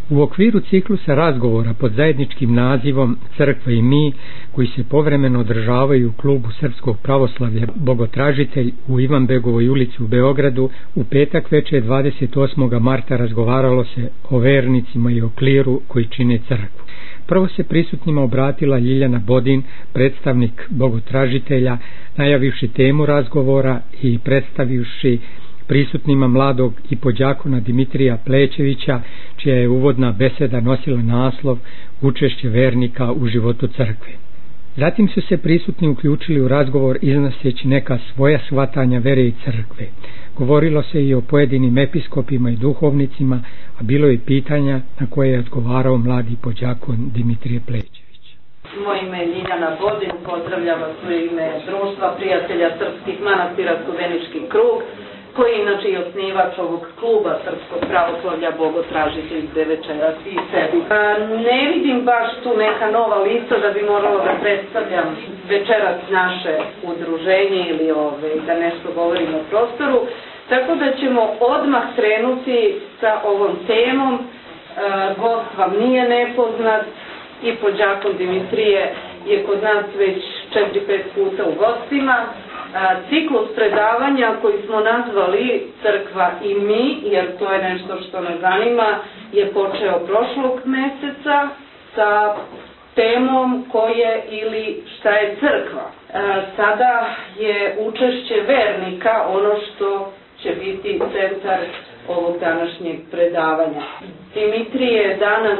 U okviru ciklusa razgovora pod zajedničkim nazivom Crkva i mi, koji se povremeno održavaju u klubu Srpskog pravoslavlja Bogotražitelj u Ivanbegovoj ulici u Beogradu, u petak večer 28. marta razgovaralo se o vernicima i o kliru koji čine crkvu. Prvo se prisutnima obratila Ljiljana Bodin, predstavnik Bogotražitelja, najavivši temu razgovora i predstavivši prisutnima mladog i podjakona Dimitrija Plećevića, čija je uvodna beseda nosila naslov Učešće vernika u životu crkve. Zatim su se prisutni uključili u razgovor iznoseći neka svoja shvatanja vere i crkve. Govorilo se i o pojedinim episkopima i duhovnicima, a bilo je pitanja na koje je odgovarao mladi podjakon Dimitrije Plećević. Moje ime je Ljiljana Bodin, pozdravljam vas u ime Društva prijatelja srpskih manastira Studenički krug, koji je inače i osnivač ovog kluba Srpskog pravoslavlja Bogotražitelj gde večeras i sebi. Ne vidim baš tu neka nova lista da bi morala da predstavljam večeras naše udruženje ili da nešto govorim o prostoru, tako da ćemo odmah krenuti sa ovom temom. Gost vam nije nepoznat i podjakon Dimitrije je kod nas već 4-5 puta u gostima. Ciklus predavanja koji smo nazvali Crkva i mi, jer to je nešto što nas zanima, je počeo prošlog meseca sa temom koje ili šta je crkva. Sada je učešće vernika ono što će biti centar ovog današnjeg predavanja. Dimitrije je danas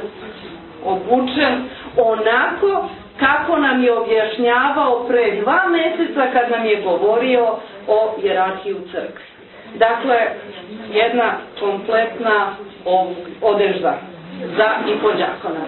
obučen onako kako nam je objašnjavao pre 2 meseca kad nam je govorio o hijerarhiji u crkvi. Dakle, jedna kompletna odežda za i podjakona.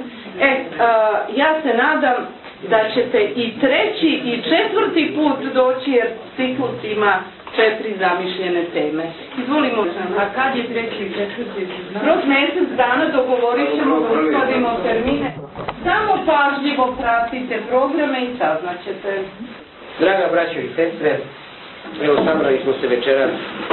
Ja se nadam da ćete i 3. i 4. put doći, jer ciklus ima 4 zamišljene teme. Izvolimo, a kad je 3. i 4? Kroz mesec dana dogovorit ćemo da uskladimo termine. Samo pažljivo pratite programe i saznaćete. Draga braćo i sestre, evo sabrali smo se večeras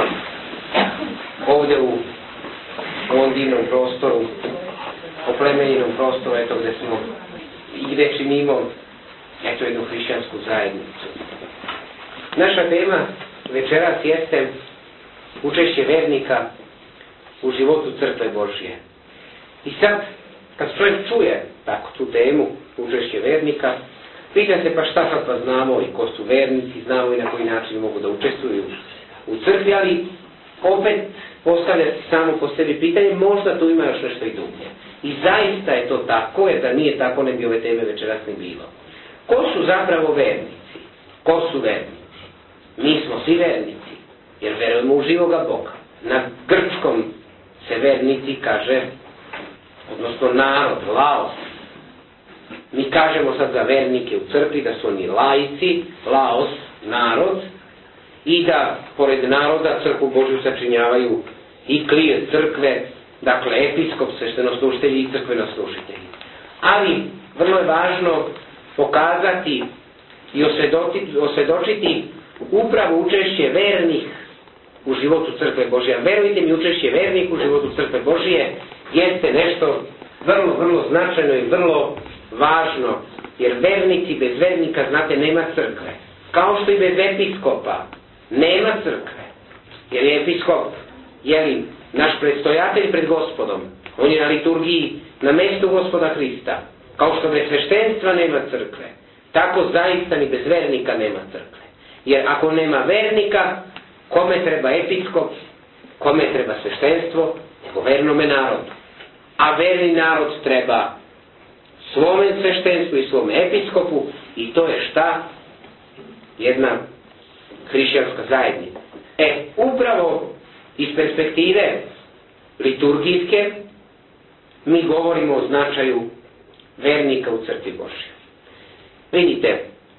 ovdje u ovom divnom prostoru, oplemenjenom prostoru, eto gdje smo i gdje činimo eto jednu hrišćansku zajednicu. Naša tema večeras jeste učešće vernika u životu crkve Božje. I sad, kad čovjek čuje tako tu temu, učešće vernika, pita se pa šta sad pa znamo i ko su vernici, znamo i na koji način mogu da učestvuju u crkvi, ali opet postavlja se samo po sebi pitanje, možda tu ima još nešto i dublje. I zaista je to tako, jer da nije tako ne bi ove teme večeras ne bilo. Ko su zapravo vernici? Ko su vernici? Mi smo svi vernici, jer verujemo u živoga Boga. Na grčkom se vernici kaže, odnosno narod, laos. Mi kažemo sad za vernike u crkvi da su oni laici, laos, narod, i da pored naroda crkvu Božju sačinjavaju i klir crkve, dakle episkop, sveštenoslužitelji i crkvenoslužitelji. Ali vrlo je važno pokazati i osvjedočiti upravo učešće vernih u životu crkve Božje. Verujte mi, učešće vernih u životu crkve Božje jeste nešto vrlo, vrlo značajno i vrlo važno, jer vernici bez vernika, znate, nema crkve. Kao što i bez episkopa nema crkve, jer je episkop, naš predstojatelj pred Gospodom, on je na liturgiji na mjestu Gospoda Hrista. Kao što bez sveštenstva nema crkve, tako zaista ni bez vernika nema crkve. Jer ako nema vernika, kome treba episkop, kome treba sveštenstvo, nego vernome narodu. A verni narod treba svome sveštenstvu i svome episkopu, i to je šta? Jedna hrišćanska zajednica. Upravo iz perspektive liturgijske mi govorimo o značaju vernika u crkvi Božjoj. Vidite,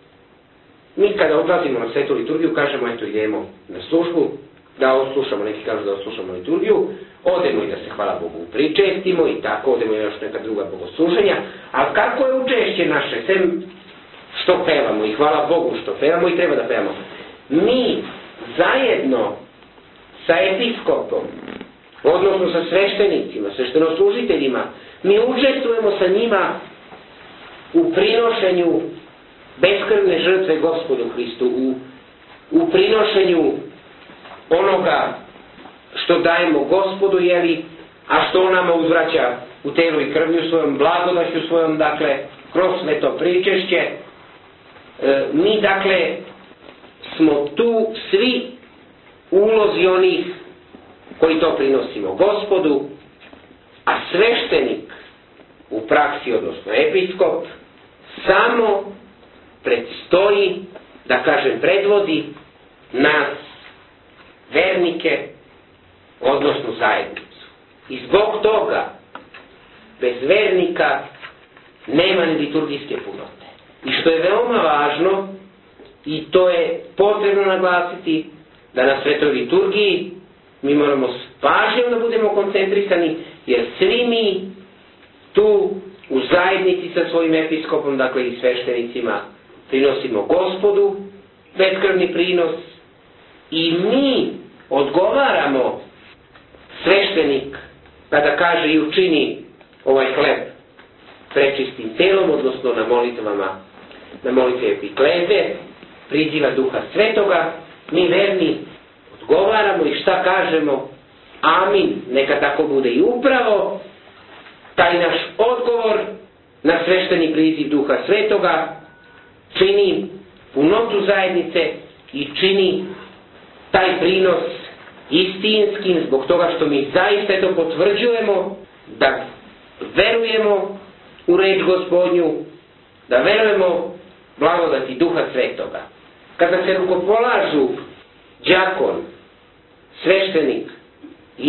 mi kada odlazimo na svetu liturgiju, kažemo eto idemo na službu, da odslušamo, neki kažu da odslušamo liturgiju, odemo i da se hvala Bogu pričestimo i tako, odemo i još neka druga bogosluženja, a kako je učešće naše, sem što pevamo i hvala Bogu što pevamo i treba da pevamo. Mi zajedno sa episkopom, odnosno sa sveštenicima, sveštenoslužiteljima, mi učestvujemo sa njima u prinošenju beskrvne žrtve Gospodu Hristu, u prinošenju onoga što dajemo Gospodu, a što on nama uzvraća u telu i krvlju svojom, blagodaću svojom, dakle, kroz sveto pričešće. Mi, dakle, smo tu svi ulozi onih koji to prinosimo Gospodu, a sveštenik u praksi, odnosno episkop, samo predstoji, da kažem, predvodi nas, vernike, odnosno zajednicu. I zbog toga, bez vernika nema ni liturgijske punote. I što je veoma važno, i to je potrebno naglasiti, da na svetoj liturgiji mi moramo s pažnjom da budemo koncentrisani, jer svi mi tu u zajednici sa svojim episkopom, dakle i sveštenicima, prinosimo Gospodu beskrvni prinos i mi odgovaramo, sveštenik kada kaže i učini ovaj hleb prečistim telom, odnosno na molitvama, na molitve epikleze, priziva Duha Svetoga, mi verni odgovaramo i šta kažemo? Amin, neka tako bude. I upravo taj naš odgovor na svešteni priziv Duha Svetoga čini punotu zajednice i čini taj prinos istinskim, zbog toga što mi zaista to potvrđujemo, da verujemo u reč Gospodnju, da verujemo blagodati Duha Svetoga. Kada se rukopolažu đakon, sveštenik i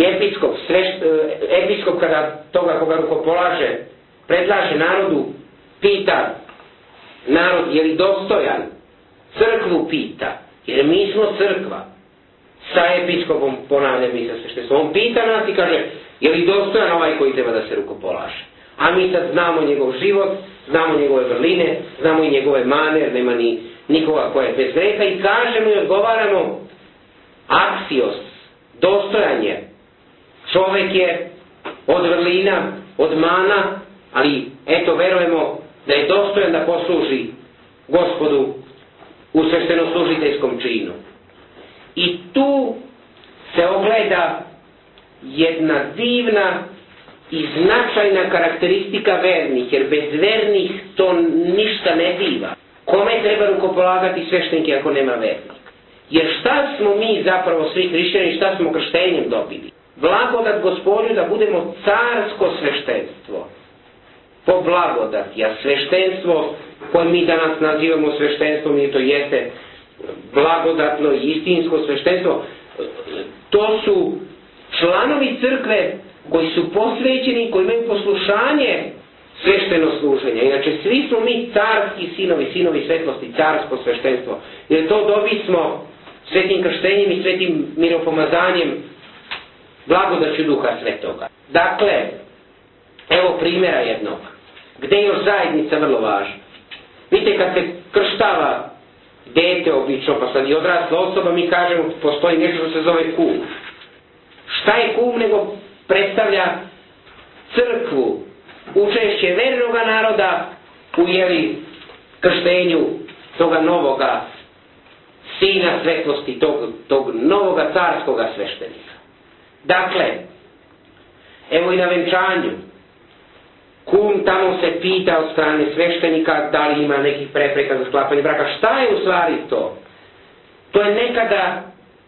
episkop kada toga koga rukopolaže predlaže narodu, pita narod je li dostojan, crkvu pita, jer mi smo crkva. Sa episkopom, ponavljam i sa sveštenstvom, on pita nas i kaže je li dostojan ovaj koji treba da se rukopolaže. A mi sad znamo njegov život, znamo njegove vrline, znamo i njegove mane, jer nema ni nikoga koja je bez greha, i kažemo i odgovaramo aksios, dostojanje. Čovek je od vrlina, od mana, ali eto verujemo da je dostojan da posluži Gospodu u sveštenoslužiteljskom činu. I tu se ogleda jedna divna i značajna karakteristika vernih, jer bez vernih to ništa ne biva. Kome treba rukopolagati sveštenike ako nema vernika? Jer šta smo mi zapravo svi hrišćani, šta smo krštenjem dobili? Blagodat Gospodnju da budemo carsko sveštenstvo. Po blagodati, a sveštenstvo koje mi danas nazivamo sveštenstvom, i to jeste blagodatno i istinsko sveštenstvo, to su članovi crkve koji su posvećeni, koji imaju poslušanje svešteno služenja. Inače, svi smo mi carski sinovi, sinovi svetlosti, carsko sveštenstvo. Jer to dobismo svetim krštenjem i svetim miropomazanjem, blagodaću Duha Svetoga. Dakle, evo primjera jednog, gde je još zajednica vrlo važna. Vidite, kad se krštava dete obično, pa sad i odrasla osoba, mi kažemo, postoji nešto što se zove kum. Šta je kum nego predstavlja crkvu, učešće vernoga naroda u krštenju toga novoga sina svetlosti, tog novoga carskoga sveštenika. Dakle, evo i na venčanju, kum tamo se pita od strane sveštenika da li ima nekih prepreka za sklapanje braka. Šta je u stvari to? To je nekada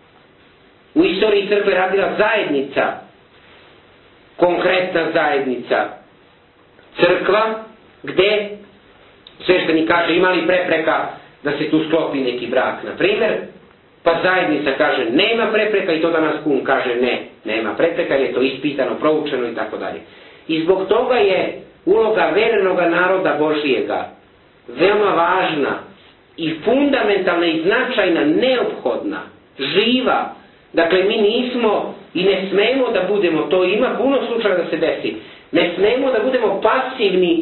u istoriji crkve radila zajednica, konkretna zajednica, crkva, gde sveštenik kaže ima li prepreka da se tu sklopi neki brak, na primjer, pa zajednica kaže nema prepreka i to danas kum kaže ne, nema prepreka, je to ispitano, proučeno i tako dalje. I zbog toga je uloga verenoga naroda Božijega veoma važna i fundamentalna i značajna, neophodna, živa. Dakle, mi nismo i ne smemo da budemo, to ima puno slučaja da se desi, ne smemo da budemo pasivni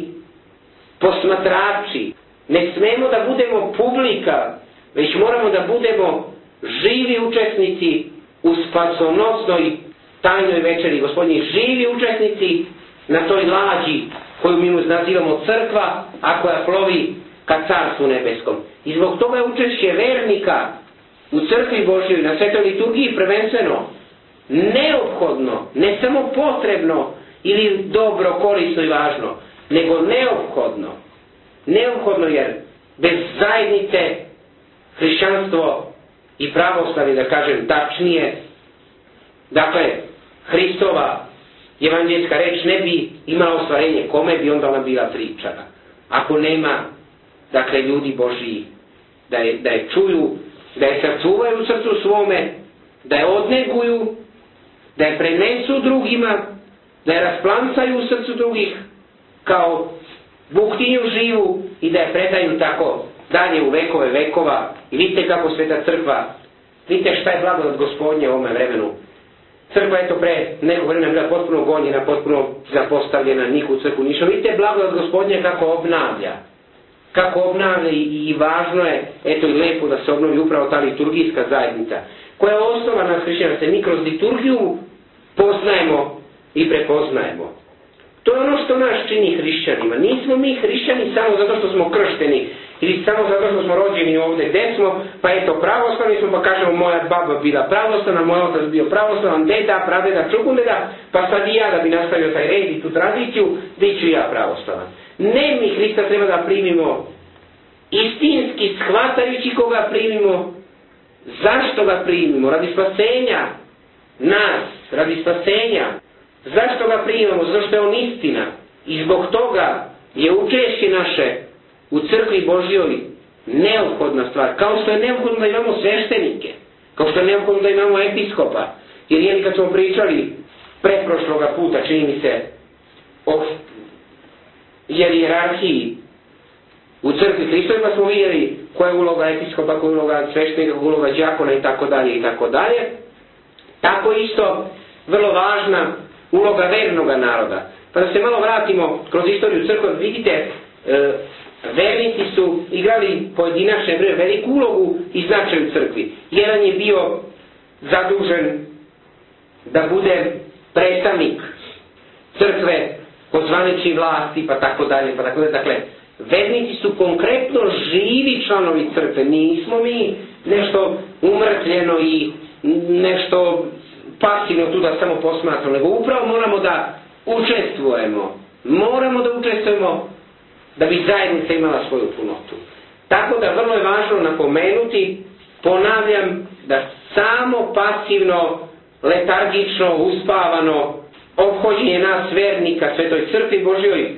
posmatrači, ne smemo da budemo publika, već moramo da budemo živi učesnici u spasonosnoj tajnoj večeri Gospodnji, živi učesnici na toj lađi koju mi nazivamo crkva, a koja plovi ka Carstvu nebeskom. I zbog toga je učešće vernika u crkvi Božjoj, na svetoj liturgiji prvenstveno neophodno, ne samo potrebno ili dobro, korisno i važno, nego neophodno. Neophodno jer bez zajednice hrišćanstvo i pravoslavlje, da kažem tačnije, dakle, Hristova evanđeljska reč ne bi imala ostvarenje, kome bi onda ona bila pričana. Ako nema, dakle, ljudi Božji da je čuju, da je sačuvaju u srcu svome, da je odneguju, da je prenesu drugima, da je rasplancaju u srcu drugih kao buktinju živu i da je predaju tako dalje u vekove vekova. I vidite kako Sveta crkva, vidite šta je blagodat Gospodnje u ovome vremenu. Crkva je to pre nekog vremena bila potpuno gonjena, potpuno zapostavljena, niko u crkvu nišao. Vidite blagodat Gospodnje kako obnavlja. Kako obnavlja i važno je, eto i lepo da se obnovi upravo ta liturgijska zajednica, koja je osnovana na hrišćanstvu. Mi kroz liturgiju poznajemo i prepoznajemo. To je ono što nas čini hrišćanima. Nismo mi hrišćani samo zato što smo kršteni ili samo zato što smo rođeni ovdje gdje smo, pa eto pravoslavni smo, pa kažemo moja baba bila pravoslavna, moj otac bio pravoslavan, deda, pradeda, čukundeda, pa sad i ja da bi nastavio taj red i tu tradiciju, bit ću ja pravoslavan. Ne, mi Hrista treba da primimo istinski, shvatajući koga primimo, zašto ga primimo, radi spasenja nas, radi spasenja. Zašto ga primamo? Zašto je on istina. I zbog toga je učešće naše u crkvi Božjoj neophodna stvar. Kao što je neophodno da imamo sveštenike. Kao što je neophodno da imamo episkopa. Jer kad smo pričali pretprošloga puta, čini mi se, o hijerarhiji u crkvi Hristovoj, pa smo vidjeli koja je uloga episkopa, koja je uloga sveštenika, koja je uloga đakona i tako dalje i tako dalje. Tako isto vrlo važna uloga vernoga naroda. Pa da se malo vratimo kroz istoriju crkve, vidite, vernici su igrali pojedinačne veliku ulogu i značaj u crkvi. Jedan je bio zadužen da bude predstavnik crkve po zvaničnoj vlasti, pa tako dalje, pa tako dalje. Dakle, vernici su konkretno živi članovi crkve. Nismo mi nešto umrtvljeno i nešto pasivno tu da samo posmatramo, nego upravo moramo da učestvujemo. Moramo da učestvujemo da bi zajednica imala svoju punotu. Tako da vrlo je važno napomenuti, ponavljam, da samo pasivno, letargično, uspavano ophođenje nas vernika Svetoj crkvi Božjoj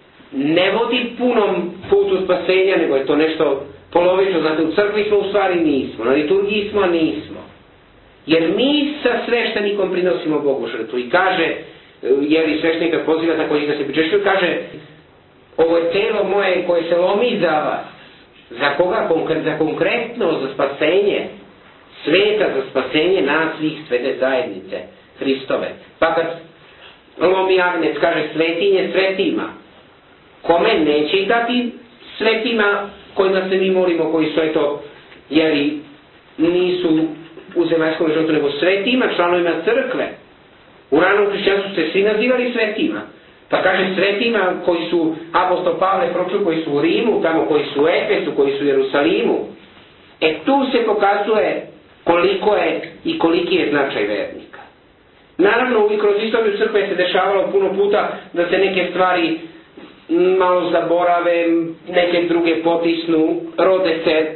ne vodi punom putu spasenja, nego je to nešto polovično. Znate, u crkvi smo u stvari nismo, na liturgiji smo, a nismo. Jer mi sa sveštenikom prinosimo Bogu žrtvu. I kaže, jer i sveštenika poziva tako i da se pričešćuju, kaže, ovo je telo moje koje se lomi za vas. Za koga? Za konkretno, za spasenje sveta, za spasenje nas svih, svete zajednice Hristove. Pa kad lomi agnec, kaže svetinje svetima. Kome neće ih dati svetima kojima se mi molimo, koji su eto, jer nisu u zemaljskom životu, nego svetima, članovima crkve. U ranom hrišćanstvu se svi nazivali svetima. Pa kaže svetima koji su apostol Pavle pročuo, koji su u Rimu, tamo koji su u Efesu, koji su u Jerusalimu. Tu se pokazuje koliko je i koliki je značaj vernika. Naravno, i kroz istoriju crkve se dešavalo puno puta da se neke stvari malo zaborave, neke druge potisnu, rode se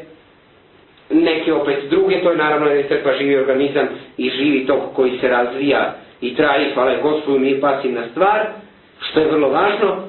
neke opet druge. To je naravno jer je crkva živi organizam i živi tok koji se razvija i traje, hvala Gospodu, nije pasivna stvar, što je vrlo važno.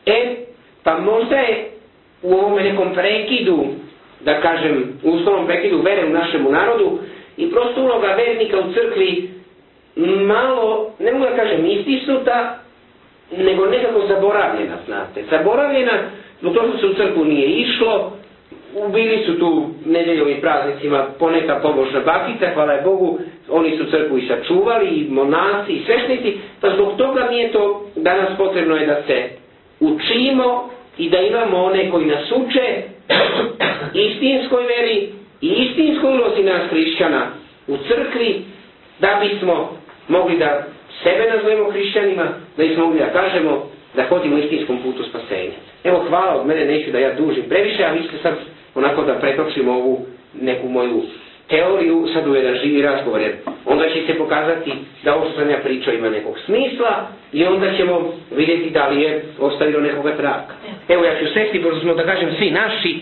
Pa možda je u ovome nekom prekidu, da kažem, uslovnom prekidu vere u našemu narodu i prosto uloga vernika u crkvi malo, ne mogu da kažem istisnuta, nego nekako zaboravljena, znate. Zaboravljena, zbog toga što se u crkvu nije išlo, bili su tu nedeljovim praznicima poneka pobožna bakica, hvala je Bogu, oni su crkvu i sačuvali, i monasi, i sveštenici, pa zbog toga mi je to danas potrebno je da se učimo i da imamo one koji nas uče istinskoj veri i istinskoj ulozi nas hrišćana u crkvi, da bismo mogli da sebe nazovemo hrišćanima, da bismo mogli da kažemo da hodimo u istinskom putu spasenja. Evo, hvala od mene, neću da ja dužim previše, a vi ćete sad onako da pretočimo ovu neku moju teoriju sad u jedan živi razgovor, jer onda će se pokazati da ovo što sam ja pričao ima nekog smisla i onda ćemo vidjeti da li je ostavilo nekoga traka. Evo, ja ću sesti, pošto smo da kažem svi naši.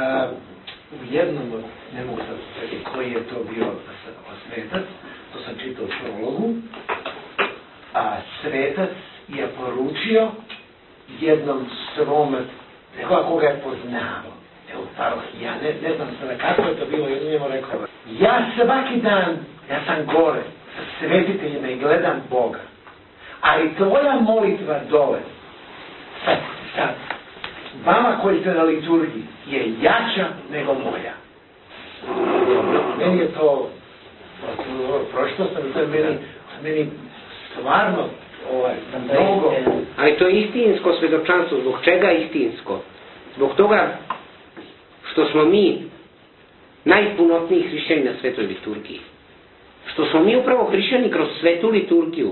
U jednom, ne mogu sad sjetiti koji je to bio svetac, to sam čitao u prologu, a svetac je poručio jednom svome, nekoga koga je poznao. Evo, parohiji, ja ne znam sada kako je to bilo, jedno njemu rekao. Ja svaki dan, ja sam gore sa svetiteljima i gledam Boga, ali tvoja molitva dole, sad, vama koji ste na liturgiji, je jača nego moja. Meni je to, prošlo sam i to je meni stvarno mnogo. Ali to je istinsko svedočanstvo. Zbog čega istinsko? Zbog toga što smo mi najpunotniji hrišćani na svetoj liturgiji. Što smo mi upravo hrišćani kroz svetu liturgiju.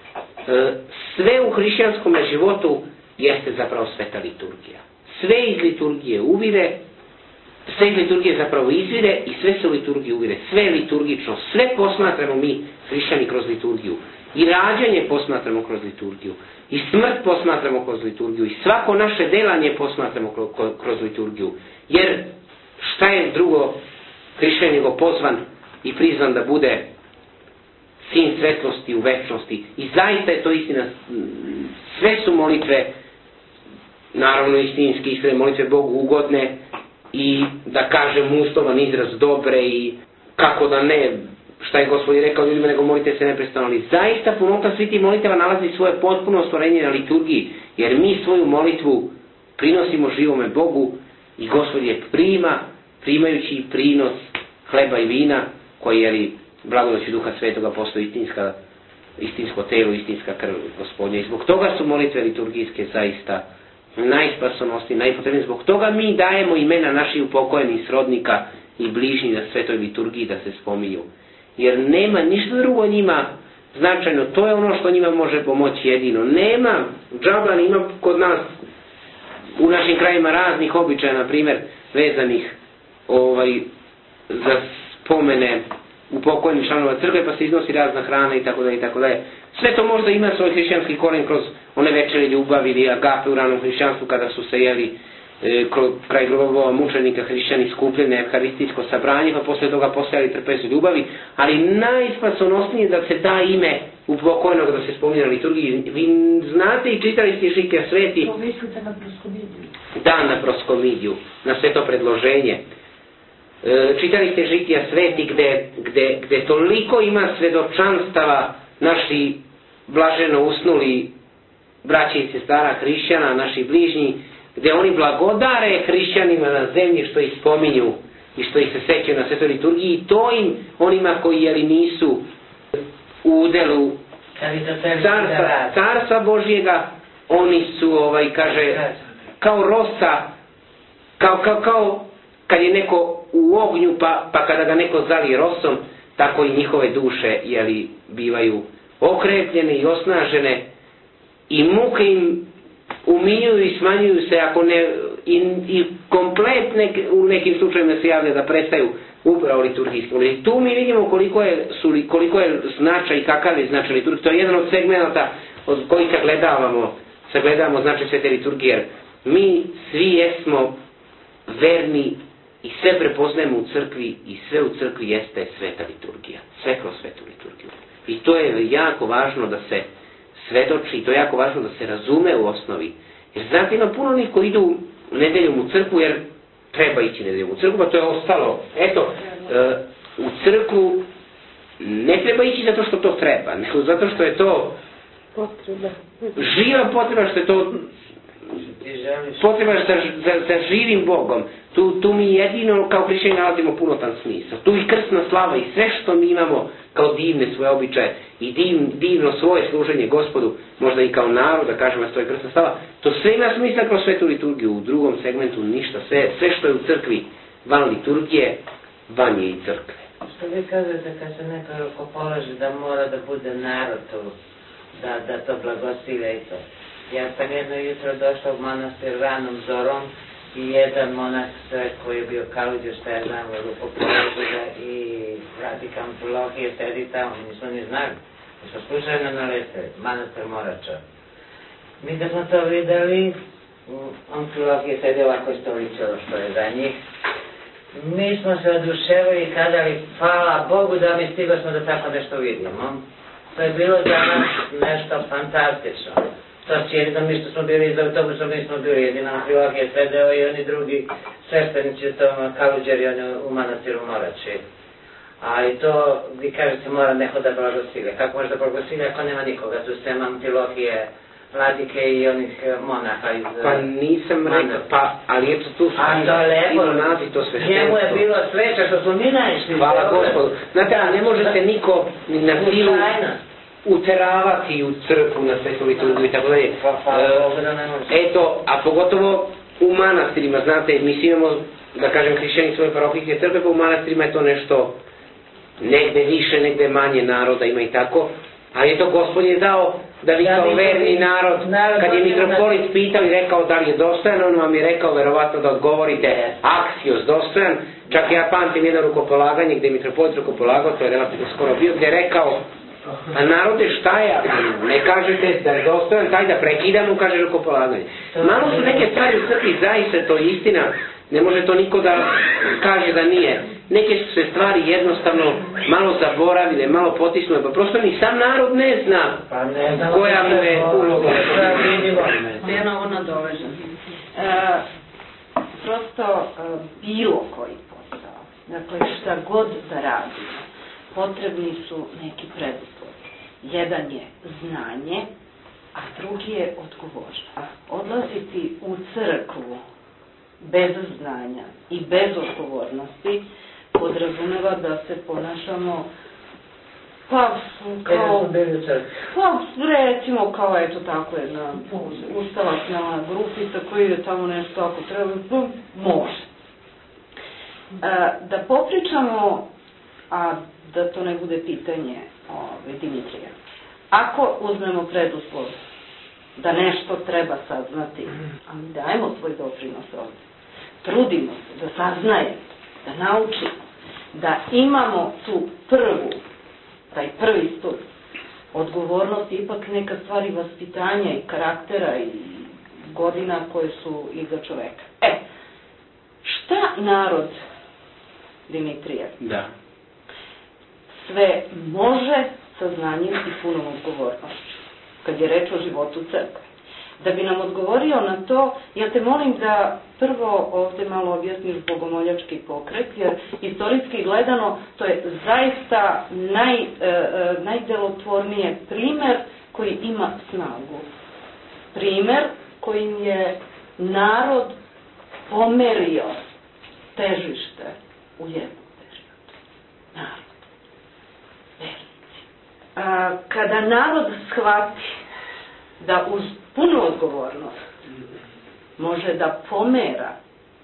Sve u hrišćanskom životu jeste zapravo sveta liturgija. Sve iz liturgije uvire, sve iz liturgije zapravo izvire i sve se u liturgiji uvire. Sve je liturgično, sve posmatramo mi hrišćani kroz liturgiju. I rađanje posmatramo kroz liturgiju. I smrt posmatramo kroz liturgiju. I svako naše delanje posmatramo kroz liturgiju. Jer šta je drugo hrišćanin nego pozvan i prizvan da bude sin svetlosti u večnosti. I zaista je to istina. Sve su molitve, naravno istinski, iskrene molitve Bogu ugodne i da kažem ustovan izraz dobre i kako da ne, šta je Gospod rekao ljudima, nego molite se neprestano. Ali zaista punota svih tih molitava nalazi svoje potpuno ostvarenje na liturgiji, jer mi svoju molitvu prinosimo živome Bogu i Gospod je prima, primajući prinos hleba i vina, koji je blagodaću Duha Svetoga postoji istinsko telo, istinska krv Gospodnja. I zbog toga su molitve liturgijske zaista najspasonosnije, najpotrebnije. Zbog toga mi dajemo imena naših upokojenih srodnika i bližnjih na svetoj liturgiji da se spominju. Jer nema ništa drugo njima značajno, to je ono što njima može pomoći jedino. Nema džaba, ima kod nas u našim krajima raznih običaja, na primjer, vezanih za spomene upokojenih članova crkve, pa se iznosi razna hrana i tako dalje. Sve to možda ima svoj hrišćanski koren kroz one večere ljubavi ili agape u ranom hrišćanstvu, kada su se jeli kraj grobova mučenika hrišćani skupljene evharistijsko sabranje, pa posle toga postojali trpezu ljubavi, ali najspasonosnije da se da ime upokojenog, da se spominje na liturgiji. Vi znate i čitali ste Žitija sveti. To mislite na proskomidiju. Da, na proskomidiju, na sveto predloženje. Čitali ste Žitija sveti gde toliko ima svedočanstava naši blaženo usnuli braće i sestara hrišćana, naši bližnji, gde oni blagodare hrišćanima na zemlji što ih spominju i što ih se sećaju na svetoj liturgiji, i to im, onima koji nisu u udelu carstva Božjega, oni su, kaže, kao rosa, kao kad je neko u ognju, pa kada ga neko zalije rosom, tako i njihove duše, bivaju okrepljene i osnažene, i muke im uminjuju i smanjuju se, ako ne, i komplet u nekim slučajima se javlja da prestaju upravo liturgijski. Tu mi vidimo koliko je značaj i kakav je značaj liturgije. To je jedan od segmenta od kojih sagledavamo značaj svete liturgije, jer mi svi jesmo verni i sve prepoznajemo u crkvi i sve u crkvi jeste sveta liturgija. Sve kroz svetu liturgiju. I to je jako važno da se svedoči, to je jako važno da se razume u osnovi. Jer znate, ima puno onih koji idu nedeljom u crkvu jer treba ići nedeljom u crkvu, pa to je ostalo. Eto, u crkvu ne treba ići zato što to treba, nego zato što je to živa potreba, što je to potreba za živim Bogom. Tu mi jedino kao hrišćani nalazimo punotan smisao. Tu i krsna slava i sve što mi imamo kao divne svoje običaje i divno svoje služenje Gospodu, možda i kao narod, da kažemo da to je krsna slava, to sve ima smisla kroz svetu liturgiju. U drugom segmentu ništa. Sve što je u crkvi van liturgije, van je i crkve. Što vi kažete kad se neko rukopolaže da mora da bude narod u da to blagoslove i to. Ja sam jedno jutro došla u manastir ranom zorom i jedan monah koji je bio kaluđer, šta ja znam, rukopoložega i radikal antologije, sedi tamo, nismo ni znali. Mi smo slušali na nalete, manastir Morača. Mi da smo to videli, antologije sedi ovako stoličilo što je za njih. Mi smo se oduševili i kazali, hvala Bogu da mi stigo smo da tako nešto vidimo. To je bilo za nas nešto fantastično. To si jedino mi što smo bili iz autobusom, mi smo bili jedino antologije sedeo i oni drugi sveštenici u tom kaluđeri, oni u manastiru Morači. A i to, vi kažete, mora neko da blagosilje. Kako može da blagosilje ako nema nikoga? Tu ste antologije, vladike i onih monaha iz... Pa nisam rekao, ali eto tu su iluminati, to sveštenstvo. Njemu je bilo sveća što smo mi naišli. Hvala Gospodu. Znate, ne možete niko na silu uteravati u crkvu, na svetu liturgiju i tako dalje. Eto, a pogotovo u manastirima, znate, mi svi imamo, da kažem, hrišćani svoje parohijske crkve, pa u manastirima je to nešto negde više, negde manje naroda ima i tako. Ali je to Gospod je dao da vi kao verni narod, kad je mitropolit pitao i rekao da li je dostojan, on vam je rekao verovatno da odgovorite aksios dostojan. Čak ja pamtim jedno rukopolaganje gdje je mitropolit rukopolagao, to je relativno skoro bio, gdje je rekao, a narode šta ja, ne kažete da je dostojan, taj da prekidam, kaže rukopolaganje. Malo su neke stvari u crkvi, zaista to je istina, ne može to niko da kaže da nije. Neke su se stvari jednostavno malo zaboravile, malo potisnule, pa prosto ni sam narod ne zna koja mu je uloga. Ja na ovo nadovežem. Prosto bilo koji posao, dakle šta god da radimo, potrebni su neki preduslovi. Jedan je znanje, a drugi je odgovornost. Odlaziti u crkvu bez znanja i bez odgovornosti podrazumeva da se ponašamo pa kao recimo kao eto tako jedna ustalasna grupica koji je tamo nešto ako treba, može. Da popričamo, a da to ne bude pitanje Dimitrija. Ako uzmemo preduslov da nešto treba saznati, a mi dajemo svoj doprinos ovdje, trudimo se da saznajemo, da naučimo, da imamo tu taj prvi stup odgovornosti, ipak neka stvari vaspitanja i karaktera i godina koje su iza čoveka. Šta narod Dimitrija? Da. Sve može sa znanjem i punom odgovornošću, kad je reč o životu crkve. Da bi nam odgovorio na to, ja te molim da prvo ovdje malo objasniš bogomoljački pokret, jer istorijski gledano to je zaista najdelotvornije primer koji ima snagu. Primer kojim je narod pomerio težište u jednom periodu. Narod. Vernici. Kada narod shvati da uz punu odgovornost može da pomera,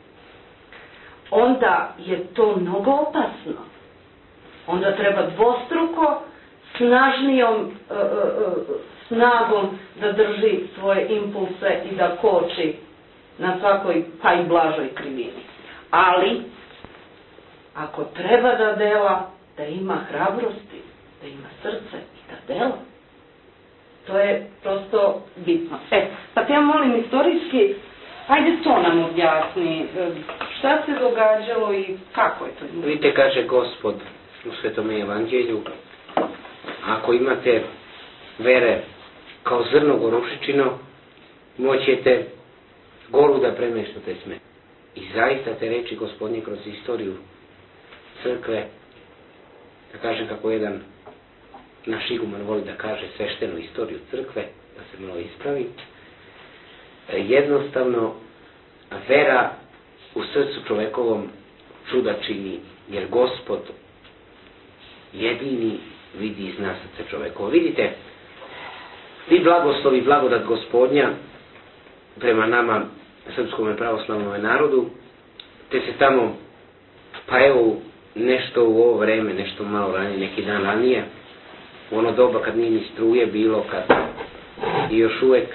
onda je to mnogo opasno. Onda treba dvostruko snažnijom snagom da drži svoje impulse i da koči na svakoj pa i blažoj krivini. Ali, ako treba da dela, da ima hrabrosti, da ima srce i da dela. To je prosto bitno. Pa te ja molim istorijski, ajde to nam objasni. Šta se događalo i kako je to? Vidite, kaže Gospod u Svetom Evanđelju, ako imate vere kao zrno gorušičino, moćete goru da premeštate sme. I zaista te reči Gospodnje kroz istoriju crkve, da kažem kako jedan naš iguman voli da kaže sveštenu istoriju crkve, da se malo ispravi, jednostavno vera u srcu čovekovom čuda čini, jer Gospod jedini vidi i zna srce čovekovo. Vidite, vi blagoslovi, blagodat Gospodnja prema nama, srpskom pravoslavnom narodu, te se tamo, pa evo, nešto u ovo vreme, nešto malo ranije, neki dan ranije, u ono doba kad nije ni struje bilo, kad i još uvek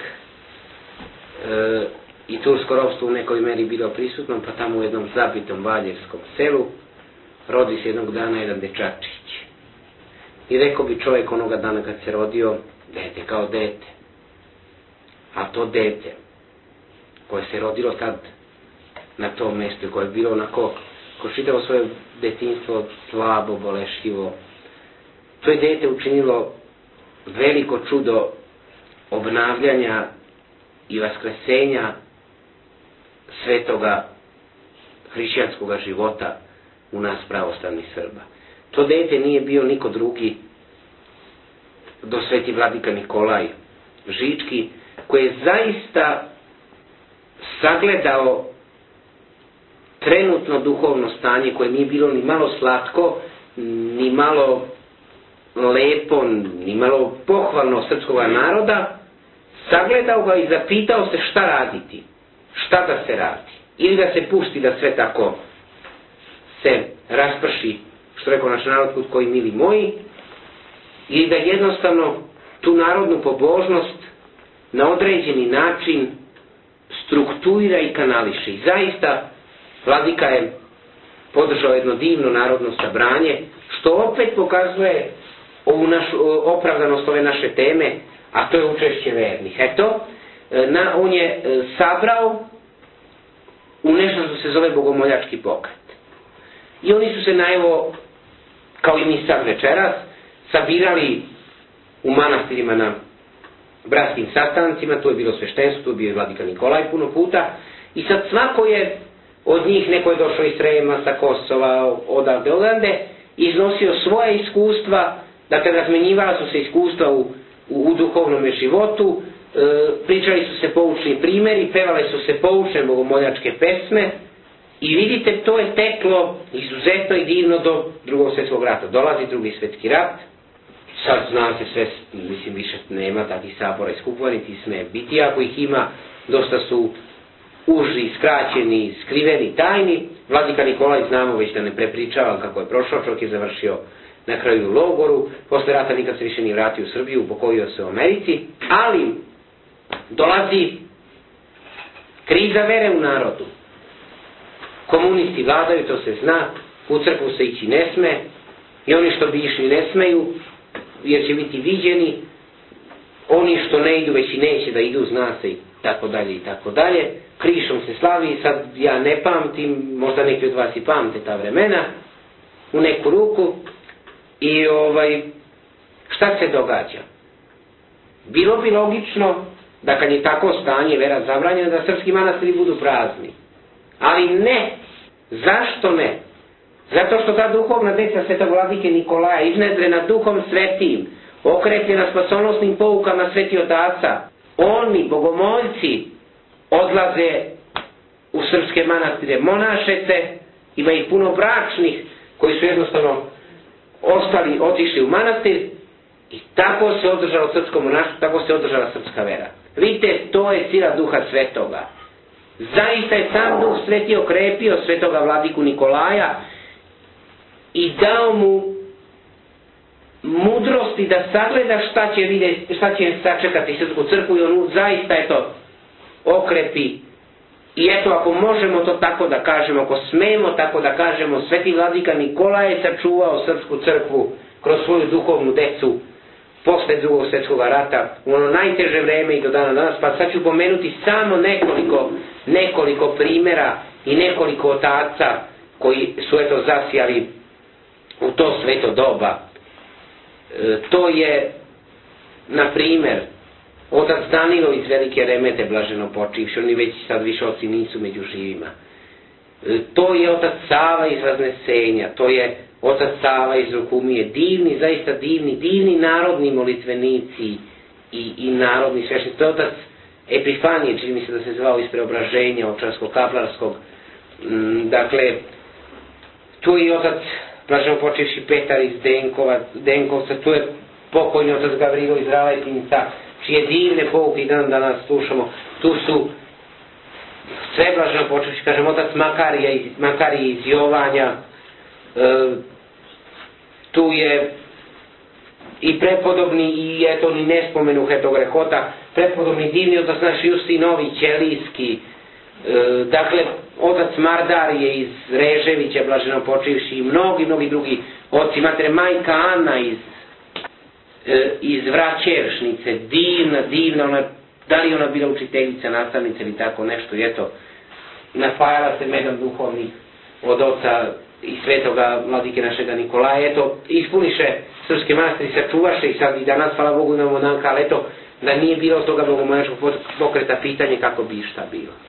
i tursko ropstvo u nekoj meri bilo prisutno, pa tamo u jednom zabitom valjevskom selu rodi se jednog dana jedan dečačić. I rekao bi čovjek onoga dana kad se rodio, dete kao dete. A to dete koje se rodilo tad na tom mjestu, koje je bilo onako, ko čitavo svoje detinjstvo slabo, bolešljivo, to je dete učinilo veliko čudo obnavljanja i vaskresenja svetoga hrišćanskoga života u nas pravoslavnih Srba. To dete nije bio niko drugi do sveti vladika Nikolaj Žički, koji je zaista sagledao trenutno duhovno stanje koje nije bilo ni malo slatko, ni malo lepo, ni malo pohvalno srpskog naroda, sagledao ga i zapitao se šta raditi, šta da se radi, ili da se pusti da sve tako se rasprši, što rekao naš narod kod koji mili moji, ili da jednostavno tu narodnu pobožnost na određeni način strukturira i kanališe. I zaista vladika je podržao jedno divno narodno sabranje, što opet pokazuje ovu opravdanost ove naše teme, a to je učešće vernih. Eto, on je sabrao u nešto što se zove bogomoljački pokret. I oni su se na evo, kao i mi sad večeras, sabirali u manastirima na bratskim sastancima, tu je bilo sveštenstvo, tu je bio vladika Nikolaj puno puta, i sad svako je od njih, neko je došao iz Srema, sa Kosova, odavde, iznosio svoje iskustva, dakle razmenjivala su se iskustva u duhovnom životu, pričali su se poučni primjeri, pevale su se poučne bogomoljačke pesme, i vidite, to je teklo izuzetno i divno do Drugog svjetskog rata. Dolazi Drugi svjetski rat, sad zna se sve, mislim više nema takvih sabora i skupova, niti sme biti, ako ih ima, dosta su uži, skraćeni, skriveni, tajni. Vladika Nikolaj znamo već da ne prepričavam kako je prošao, čovjek je završio na kraju u logoru, posle rata nikad se više nije vratio u Srbiju, upokojio se u Americi, ali dolazi kriza vere u narodu. Komunisti vladaju, to se zna, u crkvu se ići ne sme, i oni što bi išli ne smeju, jer će biti viđeni, oni što ne idu već i neće da idu, zna se, i tako dalje i tako dalje. Krišom se slavi, sad ja ne pamtim, možda neki od vas i pamte ta vremena, u neku ruku, i šta se događa? Bilo bi logično da kad je tako stanje, vera zabranjena, da srpski manastiri budu prazni. Ali ne. Zašto ne? Zato što ta duhovna deca svetog vladike Nikolaja, iznedrena duhom svetim, okretljena spasonosnim poukama sveti otaca, oni, bogomoljci, odlaze u srpske manastire monašece, ima ih puno bračnih koji su jednostavno otišli u manastir, i tako se održalo srpsko monaštvo, tako se održala srpska vera. Vidite, to je sila duha svetoga. Zaista je sam duh sveti okrepio svetoga vladiku Nikolaja i dao mu mudrosti da sagleda šta će sačekati srpsku crkvu, i on zaista okrepi. I eto, ako možemo to tako da kažemo, ako smemo tako da kažemo, sveti vladika Nikolaj je sačuvao srpsku crkvu kroz svoju duhovnu decu posle Drugog svjetskog rata, u ono najteže vreme i do dana danas. Pa sad ću pomenuti samo nekoliko primjera i nekoliko otaca koji su zasijali u to sveto doba. To je, na primjer, otac Danilo iz Velike Remete, blaženo počivši, oni već sad više oci nisu među živima. To je otac Sava iz Vaznesenja, to je otac Sava iz Rukumije, divni, zaista divni narodni molitvenici i narodni sveštenici. To je otac Epifanije, čini mi se da se zvao iz Preobraženja, Ovčarsko-Kaplarskog. Dakle, tu je otac, blaženo počivši, Petar iz Denkovca, tu je pokojni otac Gavrilo iz Raletinca, čije divne pouke i dan danas slušamo. Tu su sve, blaženo počivši, kažem, otac Makarije iz Jovanja, tu je i prepodobni, i eto ni ne spomenuh etog Rehota, prepodobni divni otac naš Justinovi Ćelijski, dakle otac Mardar je iz Reževića, blaženo počivši, i mnogi drugi oci, matere majka Ana iz Vraćeršnice, divna, ona, da li ona bila učiteljica, nastavnica ili tako nešto, i eto, napajala se medom duhovnih od oca i svetoga vladike našega Nikolaja, eto, ispuniše srpske manastiri, sačuvaše i sad i danas, hvala Bogu, imamo monaka, ali eto, da nije bilo toga bogomoljačkog pokreta, pitanje kako bi šta bilo.